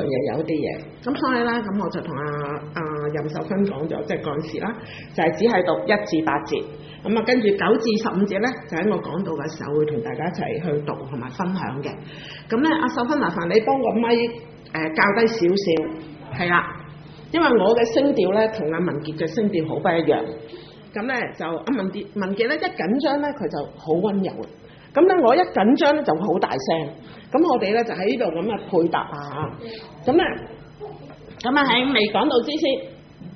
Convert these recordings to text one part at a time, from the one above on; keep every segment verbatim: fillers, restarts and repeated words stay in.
又有啲嘢。咁所以咧，咁我就同阿阿任秀芬講咗，即係嗰陣時啦，就係、是、只係讀一至八節。咁啊，跟住九至十五節咧，就喺我講道嘅時候會同大家一齊去讀同埋分享嘅。咁咧，阿秀芬麻煩你幫個咪誒、呃、校低少少，係啦，因為我嘅聲調咧同阿文傑嘅聲調好不一樣。咁咧就阿文傑文傑咧一緊張咧佢就好溫柔，咁咧我一緊張咧就會好大聲。咁我哋咧就喺呢度咁嘅配搭啊，咁咧咁啊喺未講到之前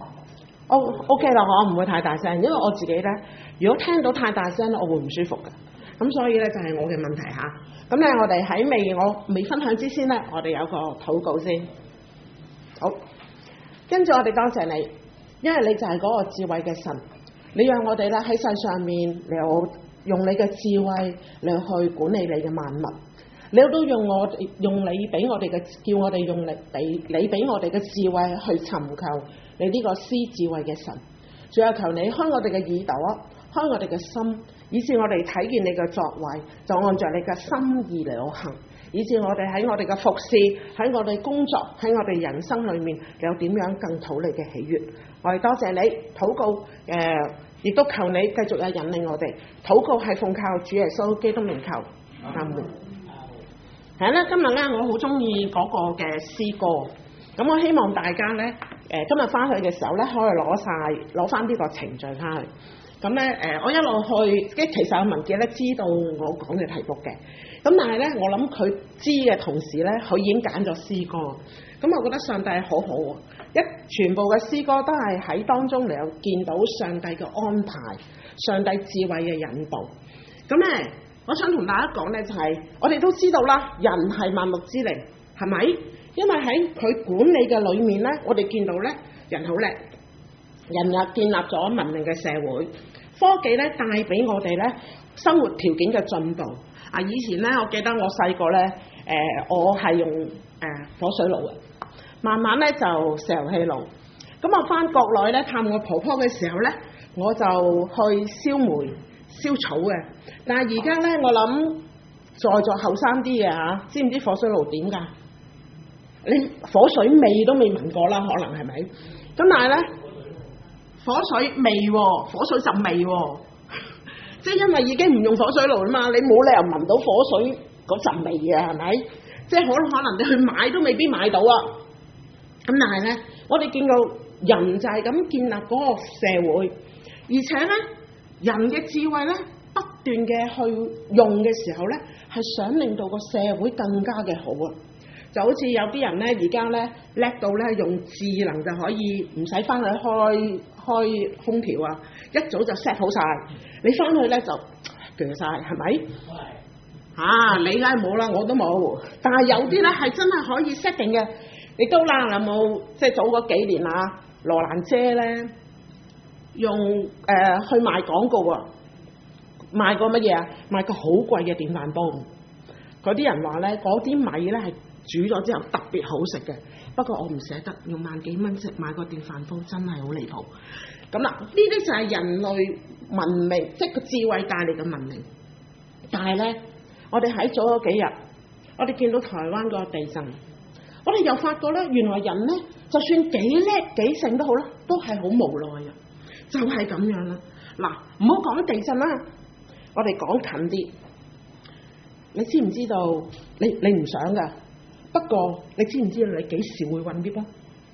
，O O K 啦，我唔會太大聲，因為我自己咧，如果聽到太大聲咧，我會唔舒服嘅。咁所以咧就係我嘅問題嚇。咁咧我哋喺未我未分享之前咧，我哋有個禱告先。好，跟住我哋多謝你，因為你就係嗰個智慧嘅神，你讓我哋咧喺世上面，你有用你嘅智慧嚟去管理你嘅萬物。你都用我用你俾我哋嘅，叫我哋用力俾你俾我哋嘅智慧去尋求你呢個施智慧嘅神。仲有求你開我哋嘅耳朵，開我哋嘅心，以致我哋睇見你嘅作為，就按照你嘅心意嚟行，以致我哋喺我哋嘅服侍，喺我哋工作，喺我哋人生裏面有點樣更討你嘅喜悅。我哋多謝你禱告，誒、呃，亦都求你繼續有引領我哋。禱告係奉靠主耶穌基督名求，阿門。係啦，今日咧我好中意嗰個嘅詩歌，咁我希望大家咧，誒、呃、今日翻去嘅時候咧，可以攞晒攞翻呢個程序翻去。咁咧誒，我一路去，即係其實阿文傑咧知道我講嘅題目嘅，咁但係咧我諗佢知嘅同時咧，佢已經揀咗詩歌，咁我覺得上帝好好喎，一全部嘅詩歌都係喺當中嚟有見到上帝嘅安排，上帝智慧嘅引導，咁咧。我想同大家講咧，就係、是、我哋都知道啦，人係萬物之靈，係咪？因為喺佢管理嘅裏面咧，我哋見到咧，人好叻，人又建立咗文明嘅社會，科技咧帶俾我哋咧生活條件嘅進步。啊，以前咧，我記得我細個咧，誒、呃，我係用誒、呃、火水爐嘅，慢慢咧就石油氣爐。咁我翻國內咧探我婆婆嘅時候咧，我就去燒煤。燒草嘅，但係而家咧，我諗在座後生啲嘅嚇，知唔知火水爐點㗎？你火水味都未聞過啦，可能係咪？咁但係咧，火水味喎，火水陣味喎，即係因為已經唔用火水爐啦嘛，你冇理由聞到火水嗰陣味嘅係咪？即係可可能你去買都未必買到啊！咁但係咧，我哋見到人就係咁建立嗰個社會，而且咧。人嘅智慧咧，不斷嘅去用嘅時候咧，係想令到個社會更加嘅好啊！就好似有啲人咧，而家咧叻到咧用智能就可以唔使翻去開開空調啊，一早就 set 好晒，你翻去咧就鋸晒，係咪？係啊，你梗係冇啦，我都冇。但係有啲咧係真係可以 set 定嘅，亦都啦，有冇即係早嗰幾年啊，羅蘭姐咧。用誒、呃、去賣廣告啊，賣個乜嘢啊？賣個好貴嘅電飯煲。嗰啲人話咧，嗰啲米咧係煮咗之後特別好食嘅。不過我唔捨得用萬幾蚊食買個電飯煲，真係好離譜。咁啦，呢啲就係人類文明，即係個智慧帶嚟嘅文明。但係咧，我哋喺早嗰幾日，我哋見到台灣個地震，我哋又發覺咧，原來人咧，就算幾叻幾醒都好啦，都係好無奈啊！就係咁樣啦，嗱，唔好講地震啦，我哋講近啲。你知唔知道？你你唔想噶，不過你知唔知道你幾時會揾 lift 啊？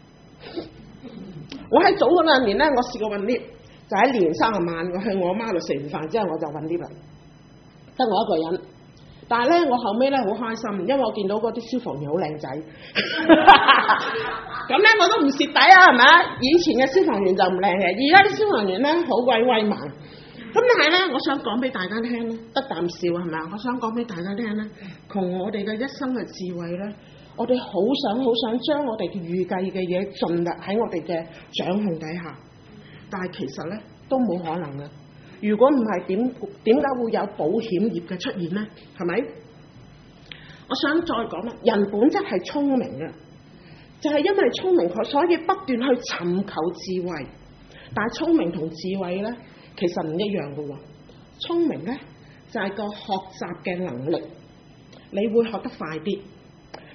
我喺早嗰兩年咧，我試過揾 lift，就喺年三十晚，我去我媽度食完飯之後，我就揾 lift 啦，得我一個人。但係咧，我後尾咧好開心，因為我見到嗰啲消防員好靚仔，咁咧我都唔蝕底啊，係咪啊？以前嘅消防員就唔靚嘅，而家啲消防員咧好鬼威猛。咁但係咧，我想講俾大家聽咧，得啖笑係咪啊？我想講俾大家聽咧，從我哋嘅一生嘅智慧咧，我哋好想好想將我哋預計嘅嘢盡力喺我哋嘅掌控底下，但係其實咧都冇可能嘅。如果唔係點點解會有保險業嘅出現呢？係咪？我想再講啦，人本質係聰明嘅，就係因為聰明，所以不斷去尋求智慧。但係聰明同智慧咧，其實唔一樣嘅喎。聰明咧就係個學習嘅能力，你會學得快啲，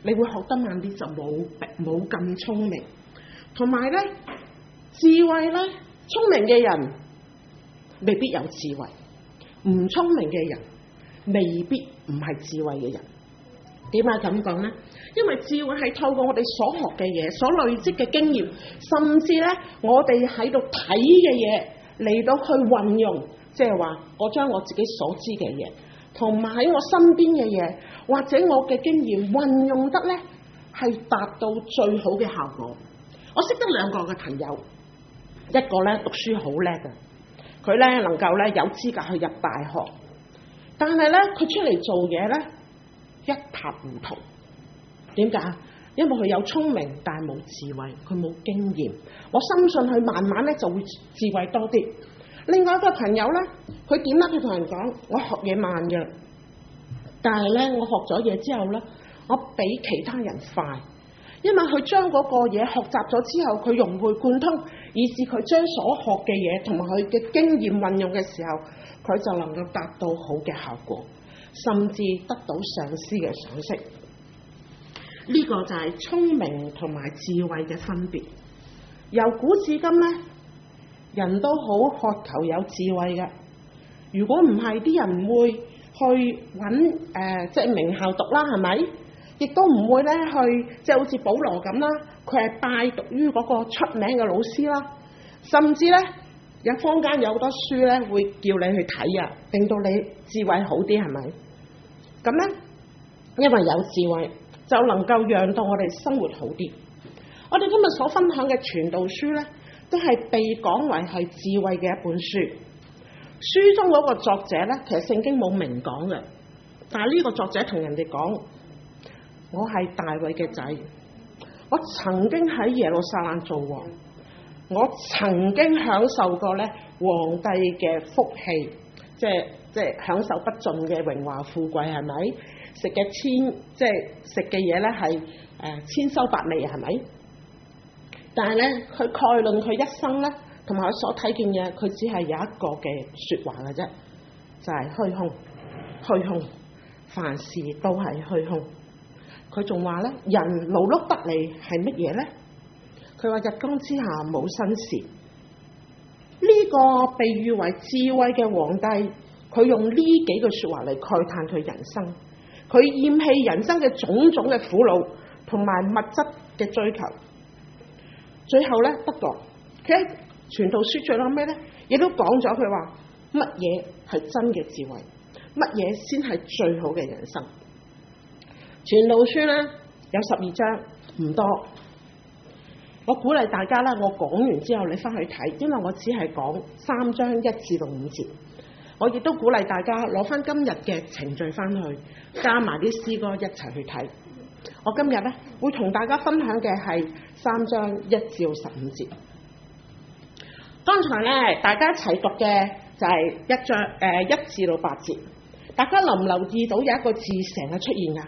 你會學得慢啲，就冇冇咁聰明。同埋咧，智慧咧，聰明嘅人未必有智慧，唔聰明嘅人未必唔係智慧嘅人。點解咁講呢？因為智慧係透過我哋所學嘅嘢、所累積嘅經驗，甚至咧我哋喺度睇嘅嘢嚟到去運用，即係話我將我自己所知嘅嘢，同埋喺我身邊嘅嘢，或者我嘅經驗運用得咧係達到最好嘅效果。我識得兩個嘅朋友，一個咧讀書好叻嘅，佢咧能夠咧有資格去入大學，但係咧佢出嚟做嘢咧一塌糊塗。點解？因為佢有聰明，但係冇智慧，佢冇經驗。我深信佢慢慢咧就會智慧多啲。另外一個朋友咧，佢點咧？佢同人講：我學嘢慢嘅，但係咧我學咗嘢之後咧，我比其他人快。因為佢將嗰個嘢學習咗之後，佢融會貫通，以致佢將所學嘅嘢同埋佢嘅經驗運用嘅時候，佢就能夠達到好嘅效果，甚至得到上司嘅賞識。呢、這個就係聰明同埋智慧嘅分別。由古至今咧，人都好渴求有智慧嘅。如果唔係，啲人唔會去揾誒、呃，即係名校讀啦，係咪？亦都唔會咧去，即係好似保羅咁啦，佢係拜讀於嗰個出名嘅老師啦。甚至咧，有坊間有好多書咧，會叫你去睇啊，令到你智慧好啲，係咪？咁咧，因為有智慧，就能夠讓到我哋生活好啲。我哋今日所分享嘅傳道書咧，都係被講為係智慧嘅一本書。書中嗰個作者咧，其實聖經冇明講嘅，但係呢個作者同人哋講：我係大衛嘅仔，我曾經喺耶路撒冷做王，我曾經享受過咧皇帝嘅福氣，即係即係享受不盡嘅榮華富貴，係咪？食嘅千即係食嘅嘢咧係誒千秋百味，係咪？但係咧，佢概論佢一生咧，同埋佢所睇見嘢，佢只係有一個嘅説話嘅啫，就係、是、虛空，虛空，凡事都係虛空。佢仲話咧，人勞碌得嚟係乜嘢咧？佢話日光之下冇新事。呢、這個被譽為智慧嘅皇帝，佢用呢幾句説話嚟慨嘆佢人生。佢厭棄人生嘅種種嘅苦惱同埋物質嘅追求。最後咧，不過佢喺傳道書最後咩咧，亦都講咗佢話乜嘢係真嘅智慧，乜嘢先係最好嘅人生。傳道書咧有十二章，唔多。我鼓勵大家啦，我講完之後你翻去睇，因為我只係講三章一至到五節。我亦都鼓勵大家攞翻今日嘅程序翻去，加埋啲詩歌一齊去睇。我今日咧會同大家分享嘅係三章一至十五節。剛才咧大家一齊讀嘅就係一章誒、呃、一至到八節。大家留唔留意到有一個字成日出現㗎？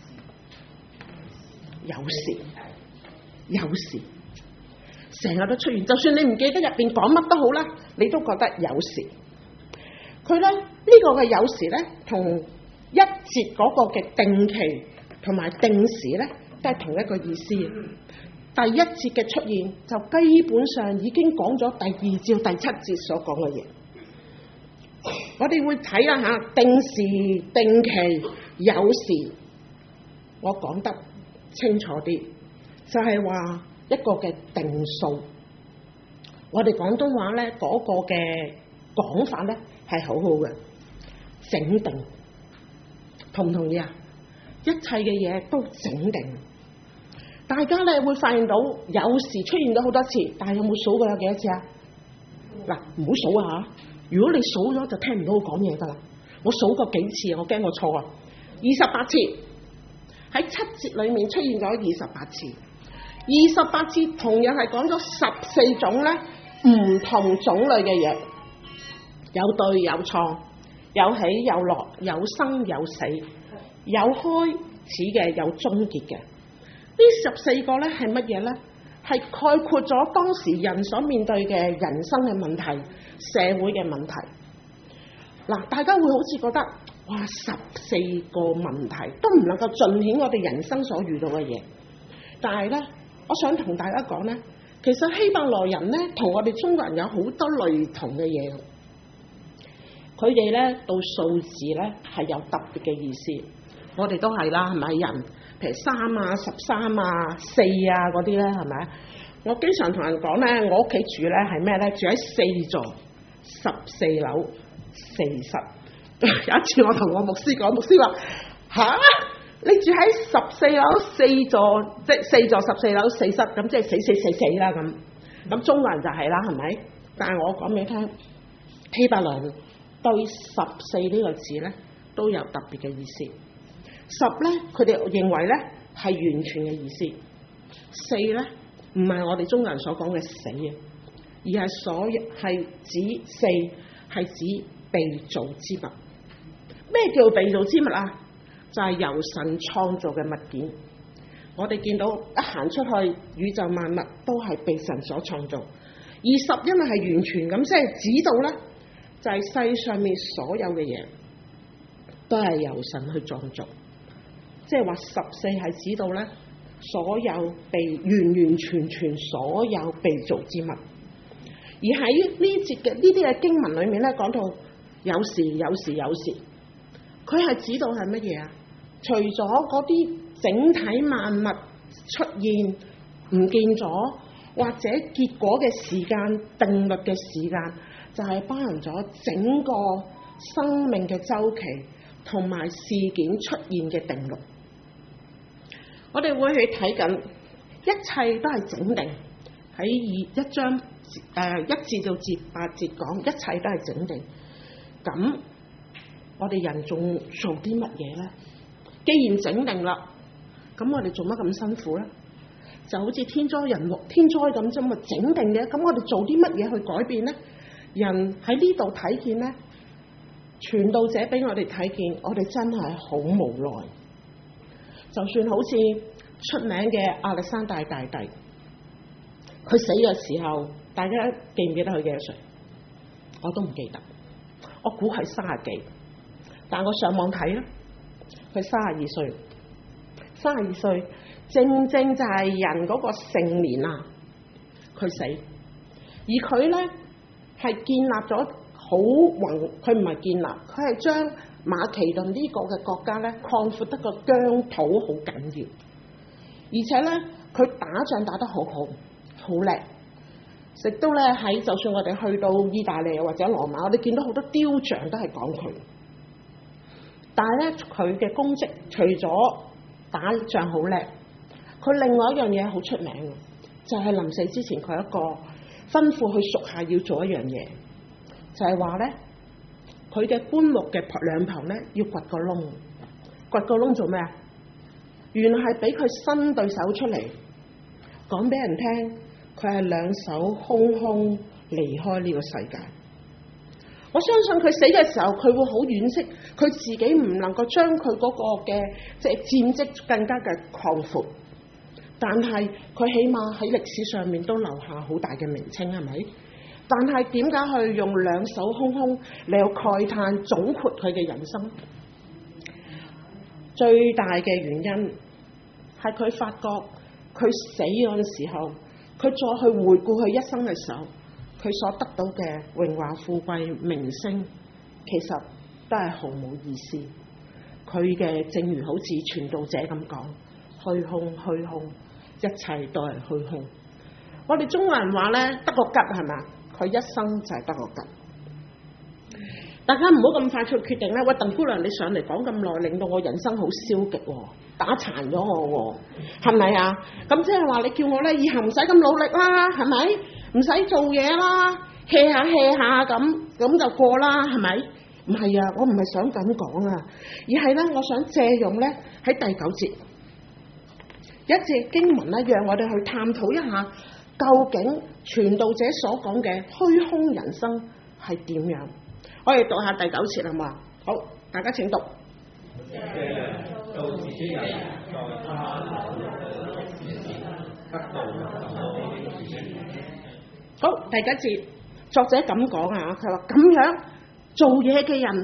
有時，有時，成日都出現。就算你唔記得入邊講乜都好啦，你都覺得有時。佢咧呢、這個嘅有時咧，同一節嗰個嘅定期同埋定時咧，都係同一個意思。第一節嘅出現就基本上已經講咗第二至第七節所講嘅嘢。我哋會睇啦嚇，定時、定期、有時，我講得清楚啲，就係、是、話一個嘅定數。我哋廣東話咧嗰、那個嘅講法咧係好好嘅，整定，同唔同意啊？一切嘅嘢都整定。大家咧會發現到有時出現咗好多次，但係有冇數過有幾多次啊？嗱，唔好數啊嚇！如果你數咗就聽唔到我講嘢噶啦。我數過幾次，我驚我錯啊！二十八次，喺七節裏面出現咗二十八次。二十八次同樣係講咗十四種咧唔同種類嘅嘢，有對有錯，有起有落，有生有死，有開始嘅，有終結嘅。呢十四個咧係乜嘢咧？係概括咗當時人所面對嘅人生嘅問題、社會嘅問題。嗱，大家會好似覺得哇，十四個問題都唔能夠盡顯我哋人生所遇到嘅嘢。但係咧，我想同大家講咧，其實希伯來人咧同我哋中國人有好多類同嘅嘢。佢哋咧到數字咧係有特別嘅意思，我哋都係啦，係咪人？譬如三啊、十三啊、四啊嗰啲咧，係咪？我經常同人講咧，我屋企住咧係咩咧？住喺四座十四樓四室。有一次我同我牧師講，牧師話：吓，你住喺十四樓四座，即係四座十四樓四室，咁即係死死死死啦咁。咁中國人就係啦，係咪？但係我講俾你聽，希伯來人對十四呢個字咧都有特別嘅意思。十咧，佢哋認為咧係完全嘅意思。四咧唔係我哋中國人所講嘅死啊，而係所係指四係指被造之物。咩叫被造之物啊？就係、是、由神創造嘅物件。我哋見到一行出去，宇宙萬物都係被神所創造。而十因為係完全咁，即係指到咧，就係、是、世上面所有嘅嘢都係由神去創造。即係話十四係指到咧，所有被完完全全所有被造之物。而喺呢節嘅呢啲嘅經文裏面咧，講到有時有時有時。佢係指到係乜嘢啊？除咗嗰啲整體萬物出現唔見咗，或者結果嘅時間、定律嘅時間，就係、是、包含咗整個生命嘅週期同埋事件出現嘅定律。我哋會去睇緊，一切都係整定喺二一章誒、呃、一至到至八節講，一切都係整定。咁我哋人仲做啲乜嘢咧？既然整定啦，咁我哋做乜咁辛苦咧？就好似天災人禍、天災咁啫嘛，整定嘅。咁我哋做啲乜嘢去改變咧？人喺呢度睇見咧，傳道者俾我哋睇見，我哋真係好無奈。就算好似出名嘅亞歷山大大帝，佢死嘅時候，大家記唔記得佢幾多歲？我都唔記得，我估係三十幾。但我上網睇啦，佢三十二歲，三十二歲正正就係人嗰個成年啊，佢死，而佢咧係建立咗好宏，佢唔係建立，佢係將馬其頓呢個嘅國家咧擴闊得個疆土好緊要，而且咧佢打仗打得好好，好叻，亦都咧喺就算我哋去到意大利或者羅馬，我哋見到好多雕像都係講佢。但係咧，佢嘅功績除咗打仗好叻，佢另外一樣嘢好出名嘅，就係、是、臨死之前佢一個吩咐佢屬下要做一樣嘢，就係話咧，佢嘅棺木嘅兩旁咧要掘個窿，掘個窿做咩啊？原來係俾佢伸對手出嚟，講俾人聽，佢係兩手空空離開呢個世界。我相信佢死嘅時候，佢會好惋惜，佢自己唔能夠將佢嗰個嘅即係戰績更加嘅擴闊。但係佢起碼喺歷史上面都留下好大嘅名稱，係咪？但係點解去用兩手空空嚟到慨嘆總括佢嘅人生？最大嘅原因係佢發覺佢死嗰陣時候，佢再去回顧佢一生嘅時候，佢所得到嘅榮華富貴名聲，其實都係毫無意思。佢嘅正如好似傳道者咁講，虛空虛空，一切都係虛空。我哋中國人話咧，得個吉係嘛？佢一生就係得個吉。大家唔好咁快速決定咧。喂，鄧姑娘，你上嚟講咁耐，令到我人生好消極，打殘咗我，係咪啊？咁即係話你叫我咧，以後唔使咁努力啦，係咪？唔使做嘢啦 hea 下 hea 下咁，咁就過啦，係咪？唔係啊，我唔係想咁講啊，而係咧，我想借用咧喺第九節一節經文咧，讓我哋去探討一下，究竟傳道者所講嘅虛空人生係點樣？我哋讀下第九節啦嘛。好，大家請讀。好，第九節作者咁講啊，佢話咁樣做嘢嘅人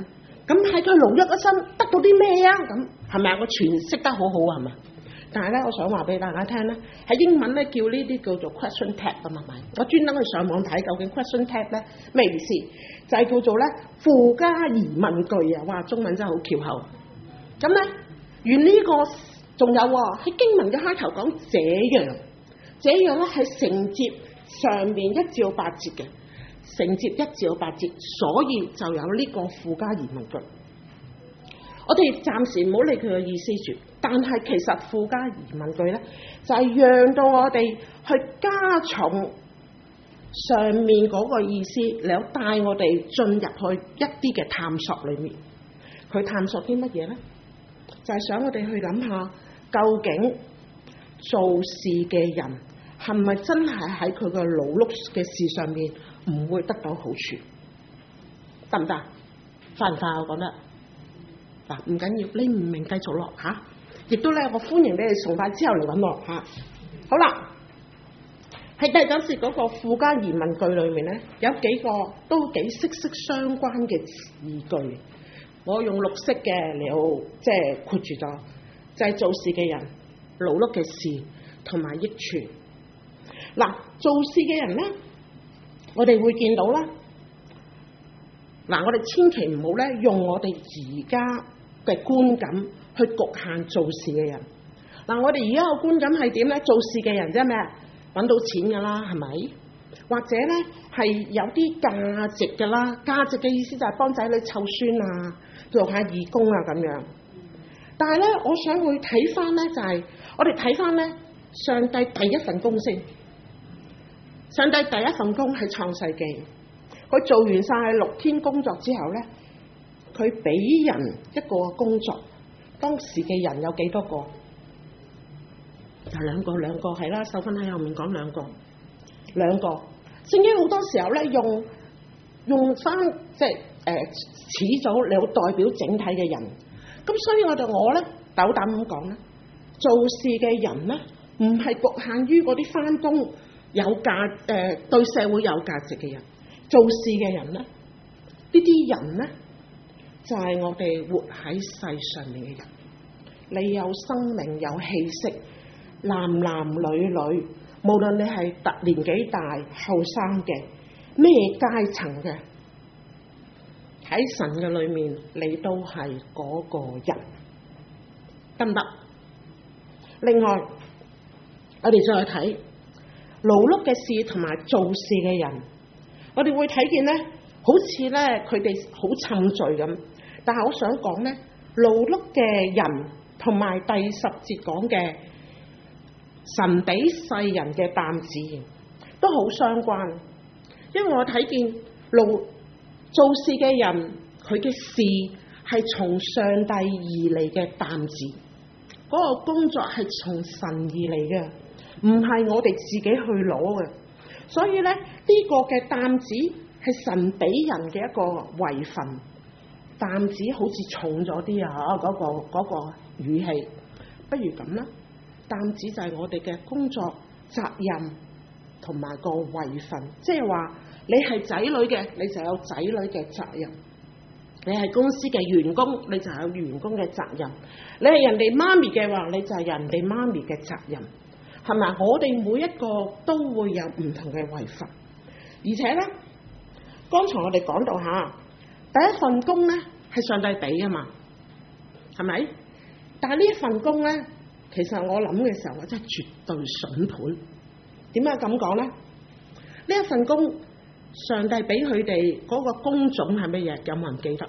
咁喺佢勞碌一生得到啲咩啊？咁係咪啊？我詮釋得好好啊，係咪？但係咧，我想話俾大家聽咧，喺英文咧叫呢啲叫做 question tag 㗎嘛，係咪？我專登去上網睇究竟 question tag 咧咩意思，就係、是、叫做咧附加疑問句啊！哇，中文真係好翹口。咁咧，原呢、這個仲有喎，喺經文嘅開頭講這樣，這樣咧係承接上面一至到八節嘅，承接一至到八節，所以就有呢個附加疑問句。我哋暫時唔好理佢嘅意思住，但係其實附加疑問句咧，就係、是、讓到我哋去加重上面嗰個意思，然後帶我哋進入去一啲嘅探索裏面。佢探索啲乜嘢咧？就係、是、想我哋去諗下，究竟做事嘅人係咪真係喺佢嘅勞碌嘅事上面唔會得到好處？得唔得？快唔快？我覺得。嗱，唔緊要，你唔明繼續落嚇，亦都咧，我歡迎你哋崇拜之後嚟揾我嚇。好啦，喺第九節嗰個附加疑問句裏面咧，有幾個都幾息息相關嘅字句，我用綠色嘅嚟到即係括住咗，就係、是、做事嘅人、勞碌嘅事同埋益處。嗱，做事嘅人咧，我哋會見到啦。嗱，我哋千祈唔好咧用我哋而家嘅觀感去局限做事嘅人。嗱，我哋而家嘅觀感係點咧？做事嘅人即係咩？揾到錢㗎啦，係咪？或者咧係有啲價值㗎啦。價值嘅意思就係幫仔女湊孫啊，做下義工啊咁樣。但係咧，我想會睇翻咧，就係、是、我哋睇翻咧，上帝第一份工先。上帝第一份工係創世記。佢做完晒六天工作之後咧，佢俾人一個工作。當時嘅人有幾多個？就兩個，兩個係啦。秀芬喺後面講兩個，兩個。聖經好多時候咧用用翻即係誒始祖嚟代表整體嘅人。咁所以我就我咧斗膽咁講咧，做事嘅人咧唔係局限於嗰啲翻工有價誒、呃、對社會有價值嘅人。做事嘅人咧，呢啲人咧就係、是、我哋活喺世上面嘅人。你有生命有氣息，男男女女，無論你係特年紀大後生嘅咩階層嘅，喺神嘅裏面你都係嗰個人，得唔得？另外我哋再去睇勞碌嘅事同埋做事嘅人，我哋會睇見咧，好似咧佢哋好沉醉咁。但係我想講咧，勞碌嘅人同埋第十節講嘅神俾世人嘅擔子都好相關。因為我睇見勞做事嘅人，佢嘅事係從上帝而嚟嘅擔子，嗰、那個工作係從神而嚟嘅，唔係我哋自己去攞嘅。所以咧，呢、這個嘅擔子係神俾人嘅一個位份，擔子好似重咗啲啊！嗰、那個嗰、那個語氣，不如咁啦，擔子就係我哋嘅工作責任同埋個位份，即係話你係仔女嘅，你就有仔女嘅責任；你係公司嘅員工，你就有員工嘅責任；你係人哋媽咪嘅話，你就係人哋媽咪嘅責任。係咪？我哋每一個都會有唔同嘅位份，而且咧，剛才我哋講到下，第一份工咧係上帝俾噶嘛，係咪？但係呢一份工咧，其實我諗嘅時候，我真係絕對筍盤。點解咁講咧？呢一份工，上帝俾佢哋嗰個工種係乜嘢？有冇人記得？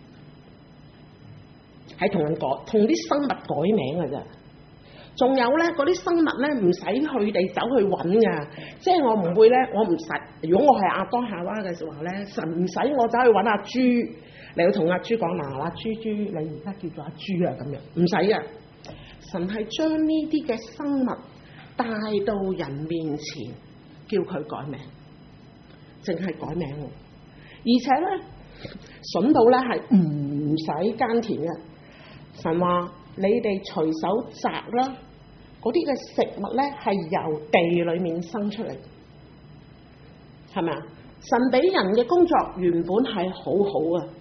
係同人改，同啲生物改名㗎啫。仲有咧，嗰啲生物咧唔使佢哋走去揾㗎，即係我唔會咧，我唔使。如果我係亞當夏娃嘅時候咧，神唔使我走去揾阿豬嚟去同阿豬講嗱，阿豬豬你而家叫做阿豬啊咁樣，唔使嘅。神係將呢啲嘅生物帶到人面前，叫佢改名，淨係改名喎。而且咧，筍到咧係唔使耕田嘅。神話你哋隨手摘啦，嗰啲嘅食物咧係由地裏面生出嚟，係咪啊？神俾人嘅工作原本係好好啊，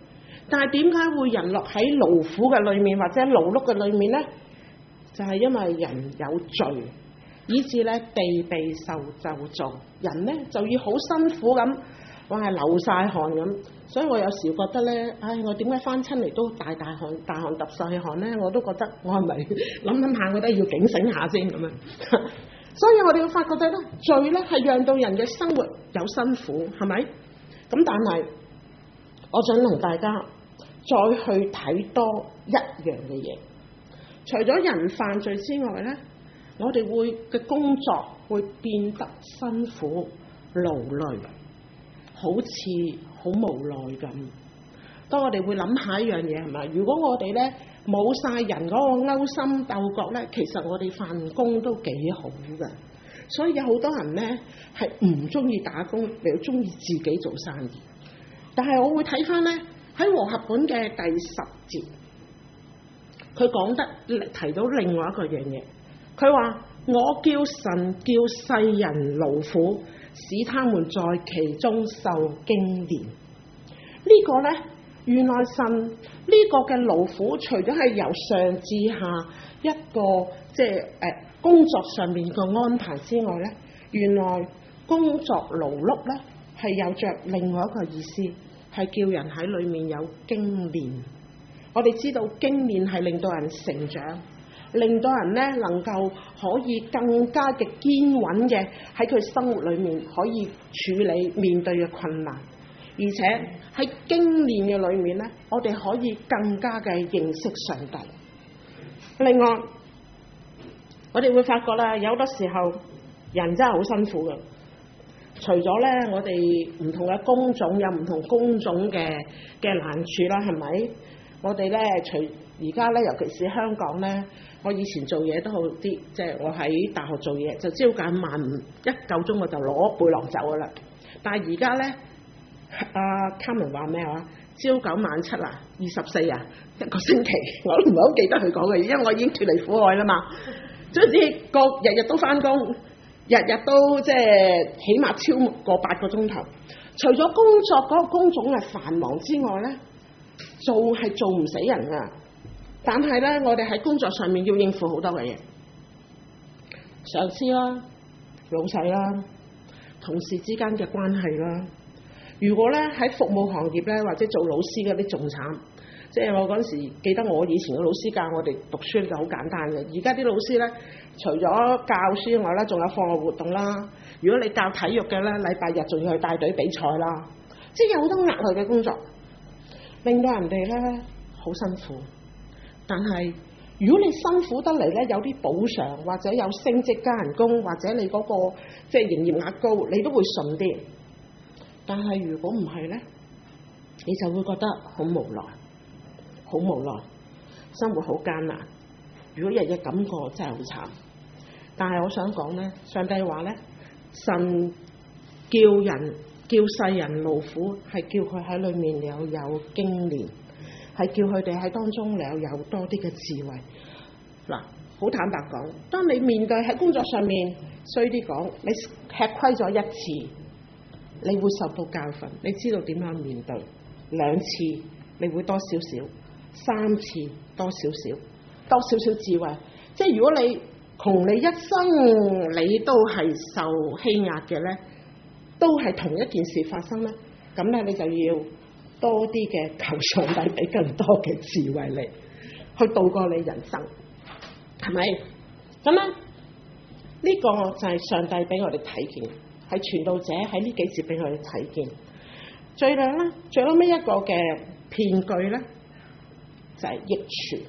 但係點解會人落喺勞苦嘅裏面或者勞碌嘅裏面呢？就係因為人有罪，以致咧地被受咒詛，人呢就要好辛苦咁，我係流晒汗咁。所以我有時覺得咧，唉，我點解翻親嚟都大大汗、大汗揼細汗咧？我都覺得我係咪諗諗下，我都要警醒下先咁樣。所以我哋要發覺到咧，罪咧係讓到人嘅生活有辛苦，係咪？咁但係，我想同大家再去睇多一樣嘅嘢。除咗人犯罪之外咧，我哋會嘅工作會變得辛苦、勞累，好似好無奈咁。當我哋會諗下一樣嘢係咪？如果我哋咧冇晒人嗰個勾心鬥角咧，其實我哋份工都幾好㗎。所以有好多人咧係唔中意打工，你又中意自己做生意。但係我會睇翻咧喺和合本嘅第十節，佢講得提到另外一個樣嘢。佢話：我叫神叫世人勞苦，使他們在其中受經練。呢個咧，原來神呢個嘅勞苦，除咗係由上至下一個即係誒工作上面嘅安排之外咧，原來工作勞碌咧係有着另外一個意思，係叫人喺裏面有經練。我哋知道經練係令到人成長，令到人咧能夠可以更加嘅堅穩嘅喺佢生活裏面可以處理面對嘅困難，而且喺經練嘅裏面咧，我哋可以更加嘅認識上帝。另外，我哋會發覺啦，有好多時候人真係好辛苦嘅。除咗咧，我哋唔同嘅工種有唔同工種嘅嘅難處啦，係咪？我哋咧，除而家咧，尤其是香港咧，我以前做嘢都好啲，即係我喺大學做嘢，就朝九晚五，一夠鐘我就攞背囊走噶啦。但係而家咧，阿 Carmen 話咩話？朝九晚七啊，二十四啊，一個星期，我都唔係好記得佢講嘅嘢，因為我已經脫離苦海啦嘛。總之個日日都翻工，日日都即係起碼超過八個鐘頭。除咗工作嗰個工種係繁忙之外咧，做係做唔死人噶。但係咧，我哋喺工作上面要應付好多嘅嘢，上司啦、老細啦、同事之間嘅關係啦。如果咧喺服務行業咧，或者做老師嗰啲仲慘。即係我嗰陣時記得我以前個老師教我哋讀書就好簡單嘅，而家啲老師咧除咗教書外咧，仲有課外活動啦。如果你教體育嘅咧，禮拜日仲要去帶隊比賽啦，即係有好多額外嘅工作，令到人哋咧好辛苦。但係如果你辛苦得嚟咧，有啲補償或者有升職加人工，或者你嗰個即係營業額高，你都會順啲。但係如果唔係咧，你就會覺得好無奈。好無奈，生活好艱難。如果日日咁過，真係好慘。但係我想講咧，上帝話咧，神叫人叫世人勞苦，係叫佢喺裏面有有經驗，係叫佢哋喺當中有有多啲嘅智慧。嗱，好坦白講，當你面對喺工作上面衰啲講，你吃虧咗一次，你會受到教訓，你知道點樣面對。兩次你會多少少。三次多少少，多少少智慧。即係如果你窮你一生你都係受欺壓嘅咧，都係同一件事發生咧，咁咧你就要多啲嘅求上帝俾更多嘅智慧你，去度過你人生，係咪？咁咧呢個就係上帝俾我哋睇見，係傳道者喺呢幾節俾我哋睇見。最後咧，最後尾一個嘅騙句咧，就係益處。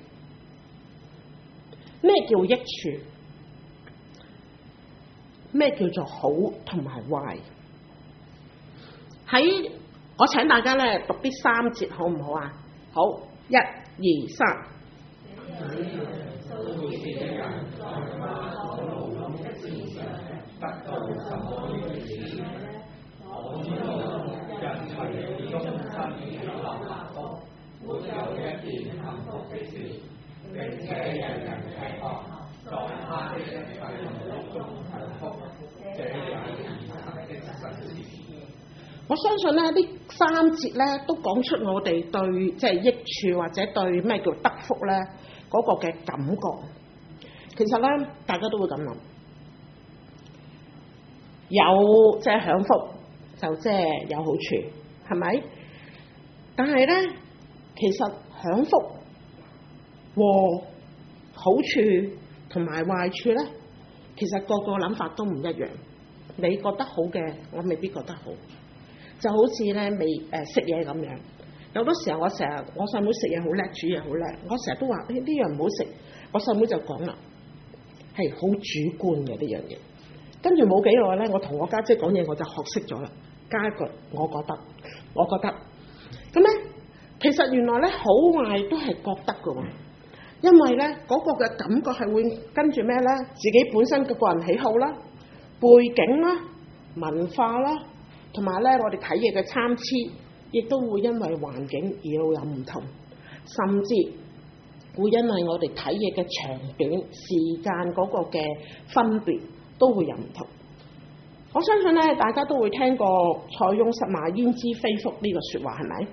咩叫益處？咩叫做好同埋壞？喺我請大家咧讀啲三節好唔好啊？好，一、二、三。沒有一件幸福的事，並且人人吃喝，在他的一切勞碌中享福，這也是神的實事。 我相信咧呢三節咧都講出我哋對即係益處或者對咩叫得福咧嗰個嘅感覺。其實咧大家都會咁諗，有即係享福就即係有好處，係咪？但係咧其實享福和好處同埋壞處咧，其實個個諗法都唔一樣。你覺得好嘅，我未必覺得好。就好似咧未誒食嘢咁樣，有好多時候我成日我細妹食嘢好叻，煮嘢好叻，我成日都話呢呢樣唔好食，我細妹就講啦，係好主觀嘅呢樣嘢。跟住冇幾耐咧，我同我家姐講嘢，我就學識咗啦，加一句我覺得，我覺得。咁咧，其實原來咧好壞都係覺得㗎喎，因為咧嗰個嘅感覺係會跟住咩咧？自己本身嘅個人喜好啦、背景啦、文化啦。同埋咧，我哋睇嘢嘅參差，亦都會因為環境而有唔同，甚至會因為我哋睇嘢嘅長短、時間嗰個嘅分別，都會有唔同。我相信咧，大家都會聽過塞翁失馬焉知非福呢個説話，係咪？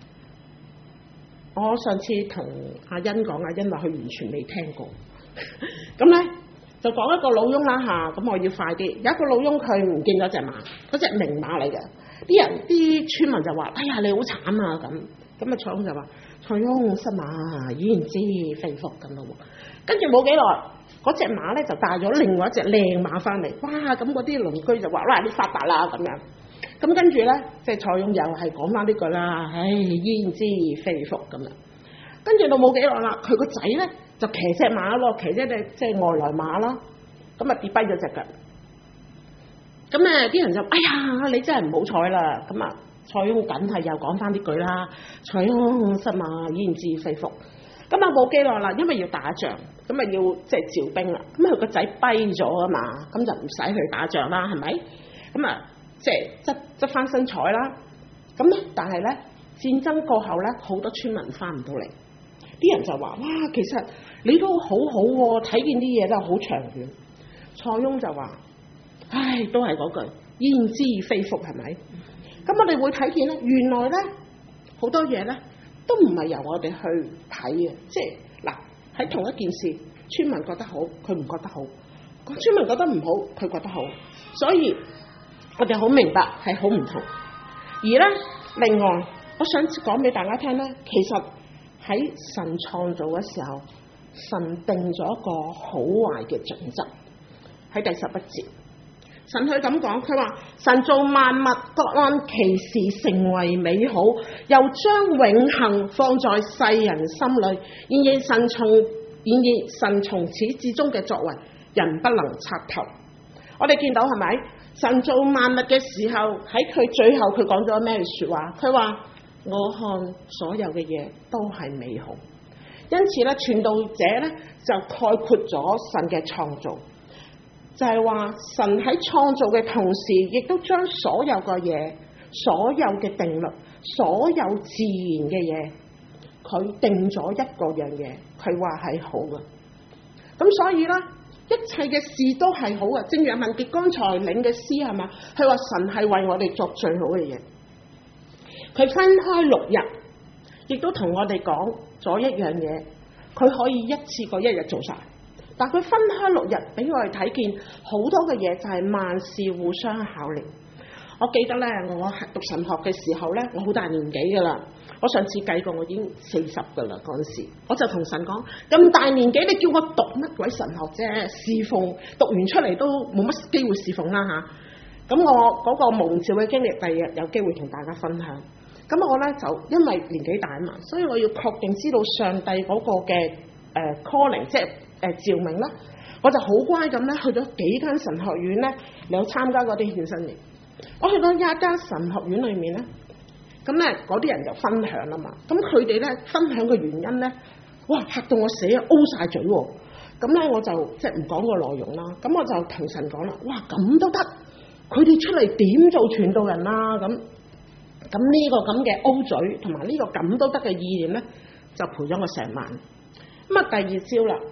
我上次同阿欣講，阿欣話佢完全未聽過。咁咧。就講一個老翁啦嚇，咁我要快啲。有一個老翁佢唔見咗隻馬，嗰隻名馬嚟嘅。啲人啲村民就話：哎呀，你好慘啊咁。咁啊，塞翁就話：塞翁失馬焉知非福咁咯。跟住冇幾耐，嗰隻馬咧就帶咗另外一隻靚馬翻嚟。哇！咁嗰啲鄰居就話：哇！你發達啦咁樣。咁跟住咧，即係塞翁又係講翻呢句啦。唉，焉知非福咁樣。跟住到冇幾耐啦，佢個仔咧。就騎隻馬咯，騎隻即係外來馬啦，咁啊跌跛咗隻腳。咁咧啲人就哎呀，你真係唔好彩啦！咁啊，塞翁梗係又講翻呢句啦，塞翁失馬焉知非福。咁啊冇幾耐啦，因為要打仗，咁啊要即係召兵啦。咁佢個仔跛咗啊嘛，咁就唔使去打仗啦，係咪？咁啊即係執執翻身彩啦。咁咧，但係咧戰爭過後咧，好多村民翻唔到嚟，啲人就話：哇，其實你都好好喎，睇見啲嘢都係好長遠。塞翁就話：唉，都係嗰句，焉知非福，係咪？咁我哋會睇見咧，原來咧好多嘢咧都唔係由我哋去睇嘅，即係嗱喺同一件事，村民覺得好，佢唔覺得好；個村民覺得唔好，佢覺得好。所以我哋好明白係好唔同。而咧另外，我想講俾大家聽咧，其實喺神創造嘅時候，神定咗一個好壞嘅準則。喺第十一節，神佢咁講，佢話神造萬物各按其時成為美好，又將永恆放在世人心裏。然而神從然而神從始至終嘅作為，人不能察透。我哋見到係咪？神造萬物嘅時候，喺佢最後佢講咗咩說話？佢話我看所有嘅嘢都係美好。因此咧，傳道者咧就概括咗神嘅創造，就係話神喺創造嘅同時，亦都將所有嘅嘢、所有嘅定律、所有自然嘅嘢，佢定咗一個樣嘢，佢話係好嘅。咁所以咧，一切嘅事都係好嘅。正如阿文傑剛才領嘅詩係嘛，佢話神係為我哋作最好嘅嘢。佢分開六日，亦都同我哋講咗一樣嘢，佢可以一次過一日做晒。但佢分開六日俾我哋睇見好多嘅嘢，就係萬事互相考慮。我記得咧，我讀神學嘅時候咧，我好大年紀噶啦。我上次計過，我已經四十噶啦嗰陣時，我就同神講：咁大年紀，你叫我讀乜鬼神學啫？侍奉讀完出嚟都冇乜機會侍奉啦吓。咁我嗰個蒙召嘅經歷，第二日有機會同大家分享。咁我咧就因為年紀大嘛，所以我要確定知道上帝嗰個嘅誒 calling，即係誒召命啦。我就好乖咁咧，去咗幾間神學院咧，嚟去參加嗰啲獻身營。我去到一間神學院裏面咧，咁咧嗰啲人就分享啦嘛。咁佢哋咧分享嘅原因咧，哇嚇到我死啊，O 晒嘴喎。咁咧我就即係唔講個內容啦。咁我就同神講啦，哇咁都得，佢哋出嚟點做傳道人啦咁。咁呢個咁嘅 O 嘴同埋呢個咁都得嘅意念咧，就賠咗我成晚。咁啊第二朝啦，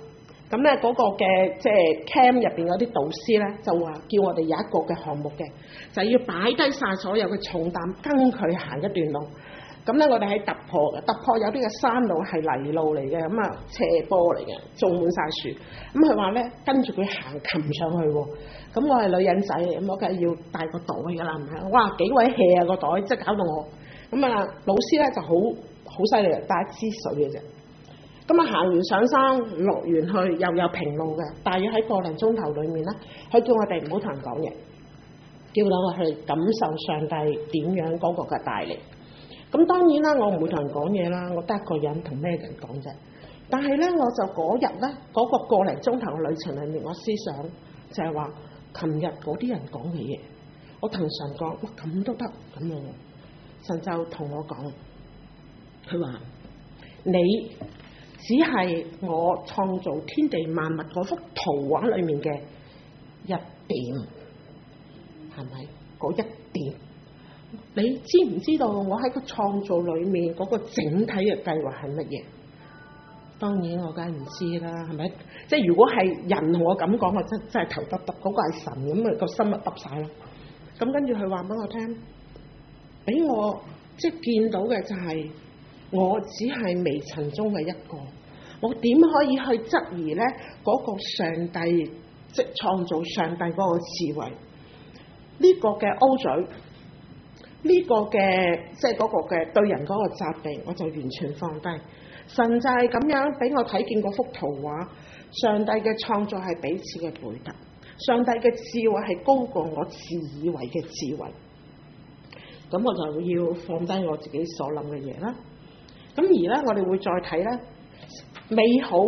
咁咧嗰個嘅即係 camp 入邊嗰啲導師咧就話叫我哋有一個嘅項目嘅，就係要擺低晒所有嘅重擔，跟佢行一段路。咁咧我哋喺突破嘅，突破有啲嘅山路係泥路嚟嘅，咁啊斜坡嚟嘅，種滿晒樹。咁佢話咧跟住佢行擒上去喎。咁我係女人仔，咁我梗係要帶個袋㗎啦，唔係？哇幾鬼 hea 啊個袋，即係搞到我。咁啊老師咧就好好犀利，帶一支水嘅啫。咁啊行完上山落完去又有平路嘅，大約喺個零鐘頭裡面咧，佢叫我哋唔好同人講嘢，叫到我去感受上帝點樣嗰個嘅帶領。咁當然啦，我唔會同人講嘢啦，我得一個人同咩人講啫。但係咧，我就嗰日咧嗰個個零鐘頭嘅旅程裡面，我思想就係話，琴日嗰啲人講嘅嘢，我同神講，哇咁都得咁樣。神就同我講，佢話你只係我創造天地萬物嗰幅圖畫裡面嘅一點，係咪嗰一點？你知唔知道我喺個創造裡面嗰個整體嘅計劃係乜嘢？當然我梗係唔知啦，係咪？即係如果係人同我咁講，我真真係頭耷耷，嗰、嗰個係神咁啊，個心啊耷晒啦。咁跟住佢話俾我聽，俾我即係見到嘅就係、是、我只係微塵中嘅一個，我點可以去質疑咧嗰個上帝即係創造上帝嗰個智慧？呢、這個嘅 O 嘴。呢個嘅即係嗰個嘅對人嗰個責備，我就完全放低。神就係咁樣俾我睇見嗰幅圖畫，上帝嘅創造係彼此嘅配搭，上帝嘅智慧係高過我自以為嘅智慧。咁我就要放低我自己所諗嘅嘢啦。咁而咧，我哋會再睇咧美好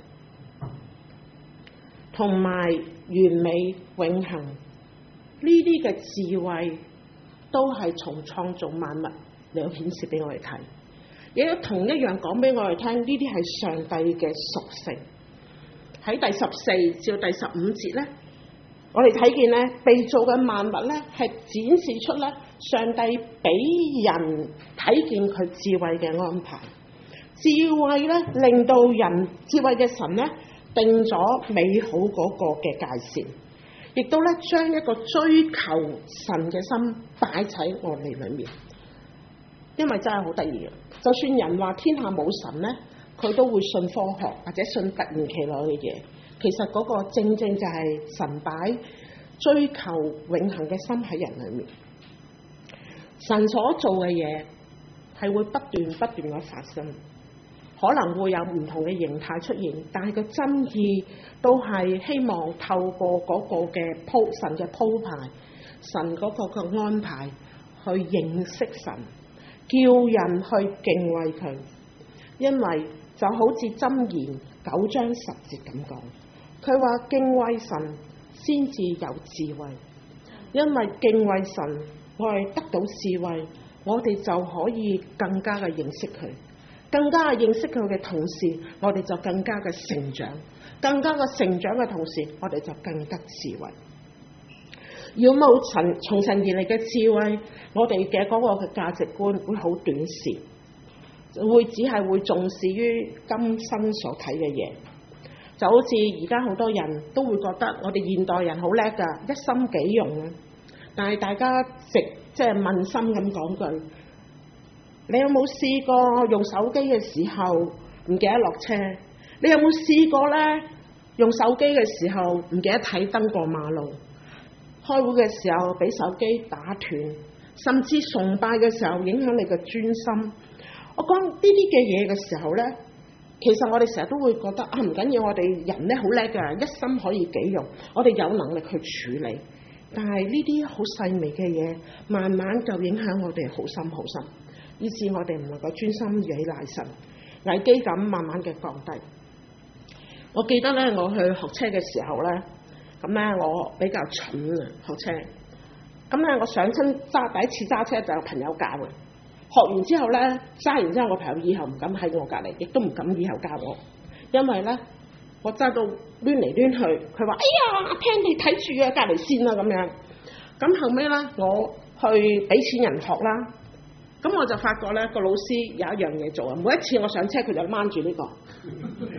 同埋完美永恆呢啲嘅智慧。都係從創造萬物嚟顯示俾我哋睇，亦都同一樣講俾我哋聽，呢啲係上帝嘅屬性。喺第十四至到第十五節咧，我哋睇見咧被造嘅萬物咧係展示出咧上帝俾人睇見佢智慧嘅安排。智慧咧令到人智慧嘅神咧定咗美好嗰個嘅界線。亦都咧將一個追求神嘅心擺喺我哋裏面，因為真係好得意嘅。就算人話天下冇神咧，佢都會信科學或者信突然其來嘅嘢。其實嗰個正正就係神擺追求永恆嘅心喺人裏面。神所做嘅嘢係會不斷不斷咁發生。可能會有唔同嘅形態出現，但係個真意都係希望透過嗰個嘅鋪神嘅鋪排，神嗰個嘅安排去認識神，叫人去敬畏佢。因為就好似箴言九章十節咁講，佢話敬畏神先至有智慧，因為敬畏神，我哋得到智慧，我哋就可以更加嘅認識佢。更加認識佢嘅同時，我哋就更加嘅成長，更加嘅成長嘅同時，我哋就更得智慧。要冇神從神而嚟嘅智慧，我哋嘅嗰個嘅價值觀會好短視，會只係會重視於今生所睇嘅嘢。就好似而家好多人都會覺得我哋現代人好叻㗎，一心幾用啊！但係大家直即係問心咁講句，你有冇試過用手機嘅時候唔記得落車？你有冇試過咧用手機嘅時候唔記得睇燈過馬路？開會嘅時候俾手機打斷，甚至崇拜嘅時候影響你嘅專心。我講呢啲嘅嘢嘅時候咧，其實我哋成日都會覺得啊，唔緊要，我哋人咧好叻㗎，一心可以幾用，我哋有能力去處理。但係呢啲好細微嘅嘢，慢慢就影響我哋好深好深。以致我哋唔能夠專心倚賴神，危機感慢慢嘅降低。我記得咧，我去學車嘅時候咧，咁咧我比較蠢啊學車。咁咧我上親揸第一次揸車就有朋友教嘅，學完之後咧揸完之後，我朋友以後唔敢喺我隔離，亦都唔敢以後教我，因為咧我揸到攣嚟攣去，佢話：哎呀，阿 Pan 你睇住啊，隔離先啦咁樣。咁後尾咧，我去俾錢人學啦。咁我就發覺咧，個老師有一樣嘢做啊！每一次我上車，佢就掹住呢個，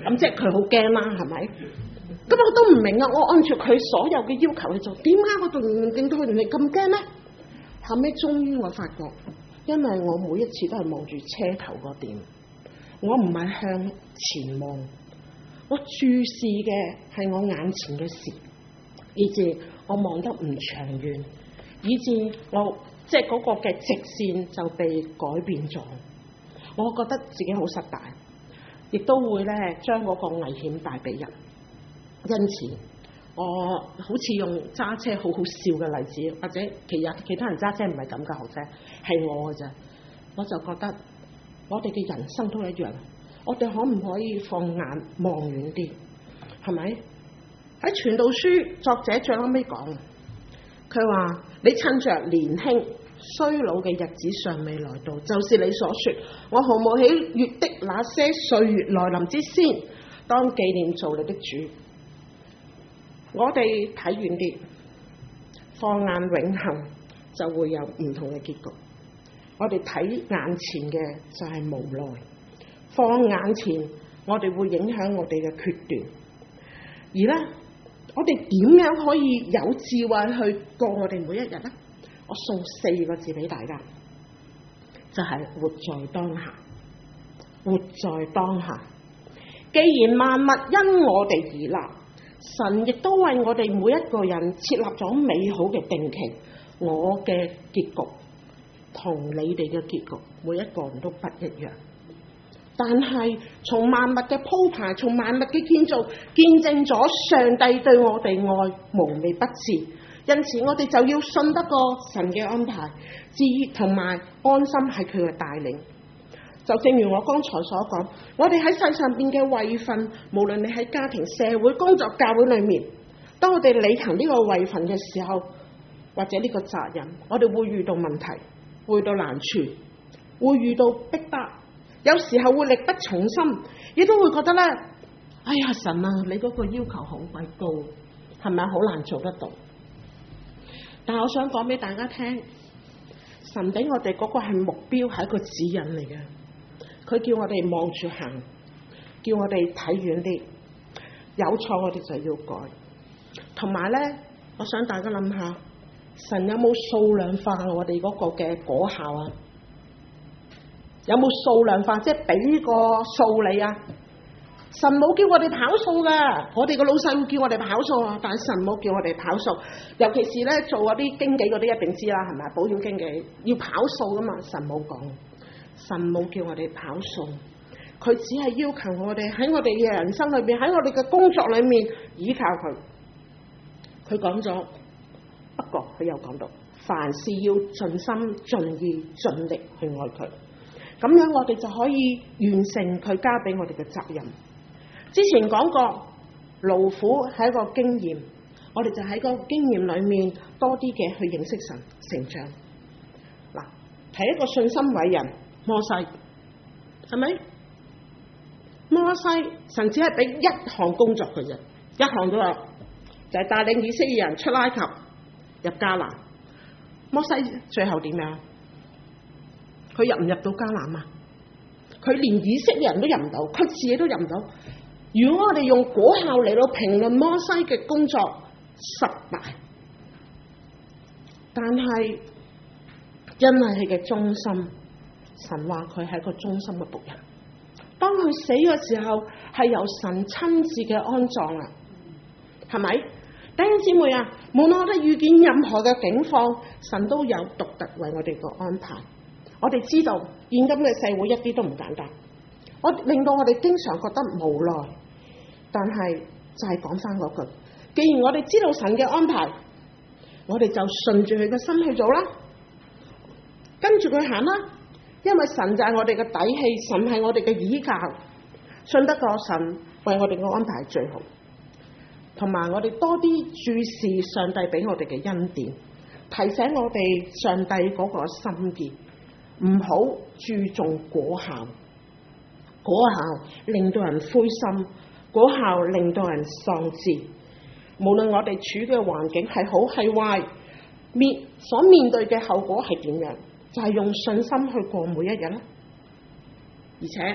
咁即係佢好驚啦，係咪？咁我都唔明啊！我按照佢所有嘅要求去做，點解我仲令到佢哋咁驚咧？後尾終於我發覺，因為我每一次都係望住車頭嗰點，我唔係向前望，我注視嘅係我眼前嘅事，以致我望得唔長遠，以致我即係嗰個嘅直線就被改變咗。我覺得自己好失敗，亦都會咧將嗰個危險帶俾人。因此，我好似用揸車好好笑嘅例子，或者其實其他人揸車唔係咁噶，學者係我嘅啫。我就覺得我哋嘅人生都一樣，我哋可唔可以放眼望遠啲？係咪？喺傳道書作者最後尾講，佢話你趁着年輕衰老嘅日子尚未來到，就是你所說我毫無喜悅的那些歲月來臨之先，當紀念造你的主。我哋睇遠啲，放眼永恆，就會有唔同嘅結局。我哋睇眼前嘅就係無奈，放眼前我哋會影響我哋嘅決斷。而咧，我哋點樣可以有智慧去過我哋每一日咧？我送四個字俾大家，就係活在當下。活在當下。既然萬物因我哋而立，神亦都為我哋每一個人設立咗美好嘅定期。我嘅結局同你哋嘅結局，每一個人都不一樣。但係從萬物嘅鋪排，從萬物嘅建造，見證咗上帝對我哋愛無微不至。因此我哋就要信得過神嘅安排，至於同埋安心係佢嘅帶領。就正如我剛才所講，我哋喺世上邊嘅位份，無論你喺家庭、社會、工作、教會裏面，當我哋履行呢個位份嘅時候，或者呢個責任，我哋會遇到問題，會遇到難處，會遇到逼迫，有時候會力不從心，亦都會覺得咧，哎呀神啊，你嗰個要求好鬼高，係咪好難做得到？但係我想講俾大家聽，神俾我哋嗰個係目標，係一個指引嚟嘅。佢叫我哋望住行，叫我哋睇遠啲，有錯我哋就要改。同埋咧，我想大家諗下，神有冇數量化我哋嗰個嘅果效啊？有冇數量化？即係俾個數你啊？神冇叫我哋跑數噶，我哋個老細會叫我哋跑數啊，但係神冇叫我哋跑數。尤其是咧做嗰啲經紀嗰啲一定知啦，係咪？保險經紀要跑數噶嘛，神冇講，神冇叫我哋跑數，佢只係要求我哋喺我哋嘅人生裏邊，喺我哋嘅工作裏面依靠佢。佢講咗，不過佢又講到，凡事要盡心盡意盡力去愛佢，咁樣我哋就可以完成佢交俾我哋嘅責任。之前講過，勞苦係一個經驗，我哋就喺個經驗裏面多啲嘅去認識神，成長。嗱，睇一個信心偉人摩西，係咪？摩西神只係俾一項工作佢啫，一項都有，就係帶領以色列人出埃及入迦南。摩西最後點樣？佢入唔入到迦南啊？佢連以色列人都入唔到，佢自己都入唔到。如果我哋用果效嚟到評論摩西嘅工作失敗，但係因為佢嘅忠心，神話佢係一個忠心嘅僕人。當佢死嘅時候，係由神親自嘅安葬啊，係咪？弟兄姊妹啊，無論我哋遇見任何嘅境況，神都有獨特為我哋個安排。我哋知道現今嘅社會一啲都唔簡單，我令到我哋經常覺得無奈。但係就係講翻嗰句，既然我哋知道神嘅安排，我哋就順住佢嘅心去做啦，跟住佢行啦。因為神就係我哋嘅底氣，神係我哋嘅倚靠，信得過神為我哋嘅安排最好。同埋我哋多啲注視上帝俾我哋嘅恩典，提醒我哋上帝嗰個心意，唔好注重果效，果效令到人灰心，果效令到人喪志。無論我哋處嘅環境係好係壞，面所面對嘅後果係點樣，就係、是、用信心去過每一日啦。而且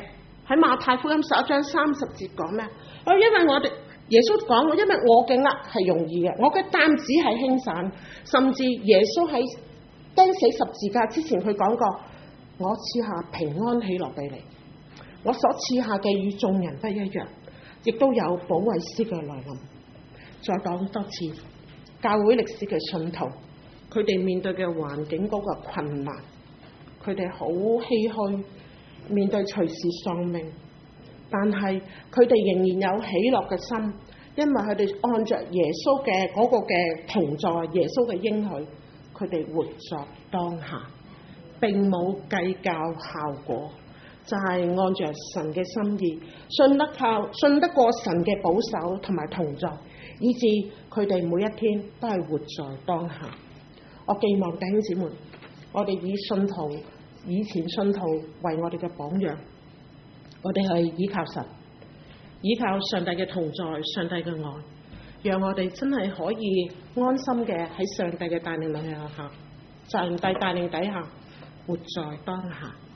喺馬太福音十一章三十節講咩？哦，因為我哋耶穌講，因為我嘅軛係容易嘅，我嘅擔子係輕省。甚至耶穌喺釘死十字架之前，佢講過：我賜下平安喜樂俾你，我所賜下嘅與眾人不一樣，亦都有保惠師嘅來臨。再講多次，教會歷史嘅信徒，佢哋面對嘅環境嗰個困難，佢哋好唏噓，面對隨時喪命，但係佢哋仍然有喜樂嘅心，因為佢哋按着耶穌嘅嗰個嘅同在，耶穌嘅應許，佢哋活在當下，並冇計較效果，就係、是、按着神嘅心意，信得靠，信得過神嘅保守同埋同在，以致佢哋每一天都係活在當下。我寄望弟兄姊妹，我哋以信徒以前信徒為我哋嘅榜樣，我哋係依靠神，依靠上帝嘅同在，上帝嘅愛，讓我哋真係可以安心嘅喺上帝嘅帶領底下，上帝帶領底下活在當下。